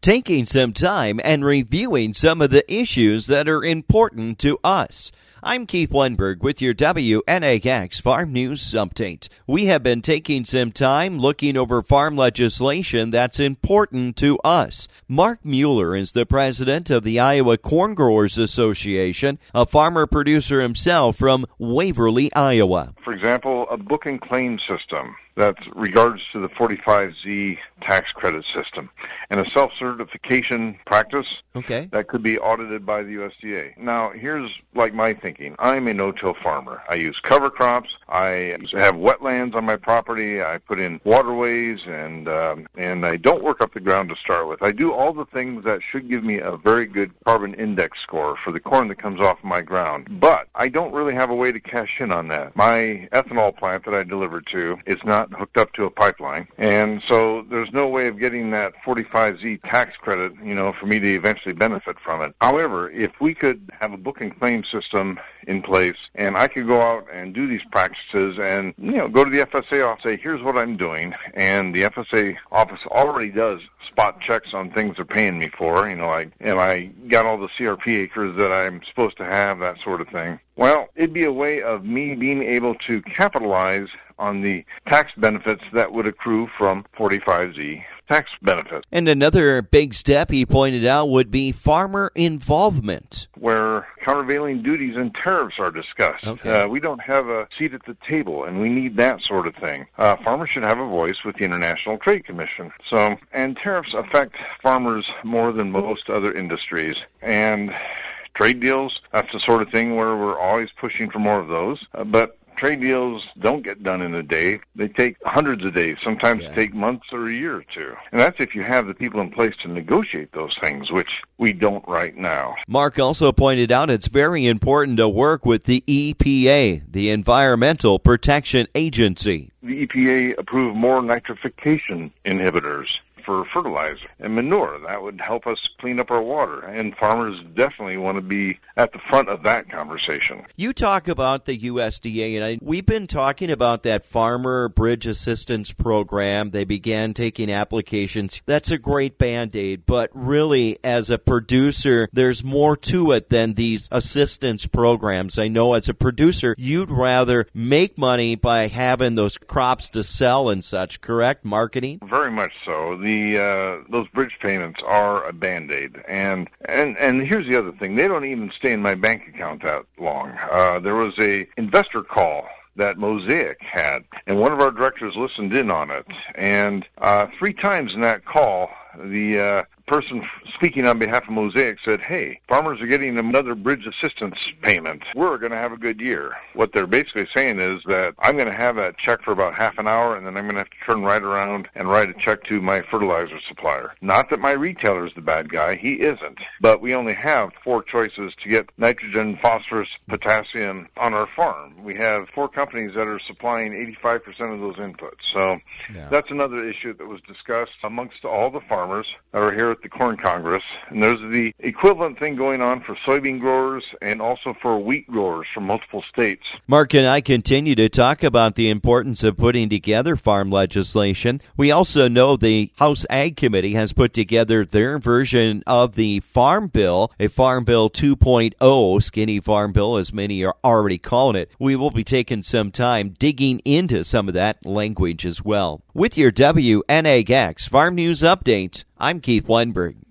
taking some time and reviewing some of the issues that are important to us. I'm Keith Lundberg with your WNAX Farm News Update. We have been taking some time looking over farm legislation that's important to us. Mark Mueller is the president of the Iowa Corn Growers Association, a farmer-producer himself from Waverly, Iowa. For example, a book and claim system that regards to the 45Z tax credit system, and a self-certification practice that could be audited by the USDA. Now, here's my thinking. I'm a no-till farmer. I use cover crops. I have wetlands on my property. I put in waterways, and I don't work up the ground to start with. I do all the things that should give me a very good carbon index score for the corn that comes off my ground. But I don't really have a way to cash in on that. My ethanol plant that I deliver to is not hooked up to a pipeline, and so there's no way of getting that 45Z tax credit, for me to eventually benefit from it. However, if we could have a book and claim system in place, and I could go out and do these practices and, go to the FSA office, say, here's what I'm doing, and the FSA office already does spot checks on things they're paying me for, am I got all the CRP acres that I'm supposed to have, that sort of thing. Well, it'd be a way of me being able to capitalize on the tax benefits that would accrue from 45Z tax benefits. And another big step he pointed out would be farmer involvement, where countervailing duties and tariffs are discussed. We don't have a seat at the table, and we need that sort of thing. Farmers should have a voice with the International Trade Commission. And tariffs affect farmers more than most other industries. And trade deals, that's the sort of thing where we're always pushing for more of those. But trade deals don't get done in a day. They take hundreds of days, sometimes take months or a year or two. And that's if you have the people in place to negotiate those things, which we don't right now. Mark also pointed out it's very important to work with the EPA, the Environmental Protection Agency. The EPA approved more nitrification inhibitors for fertilizer and manure. That would help us clean up our water, and farmers definitely want to be at the front of that conversation. You talk about the USDA, and we've been talking about that Farmer Bridge Assistance Program. They began taking applications. That's a great Band-Aid, but really, as a producer, there's more to it than these assistance programs. I know as a producer, you'd rather make money by having those crops to sell and such, correct? Marketing? Very much so. Those bridge payments are a Band-Aid. And here's the other thing. They don't even stay in my bank account that long. There was a investor call that Mosaic had, and one of our directors listened in on it. And 3 times in that call, the person speaking on behalf of Mosaic said, hey, farmers are getting another bridge assistance payment. We're going to have a good year. What they're basically saying is that I'm going to have that check for about half an hour, and then I'm going to have to turn right around and write a check to my fertilizer supplier. Not that my retailer is the bad guy. He isn't. But we only have 4 choices to get nitrogen, phosphorus, potassium on our farm. We have 4 companies that are supplying 85% of those inputs. So that's another issue that was discussed amongst all the farmers that are here at the Corn Congress, and there's the equivalent thing going on for soybean growers and also for wheat growers from multiple states. Mark and I continue to talk about the importance of putting together farm legislation. We also know the House Ag Committee has put together their version of the Farm Bill, a Farm Bill 2.0, skinny Farm Bill as many are already calling it. We will be taking some time digging into some of that language as well. With your WNAX Farm News Update, I'm Keith Lundberg.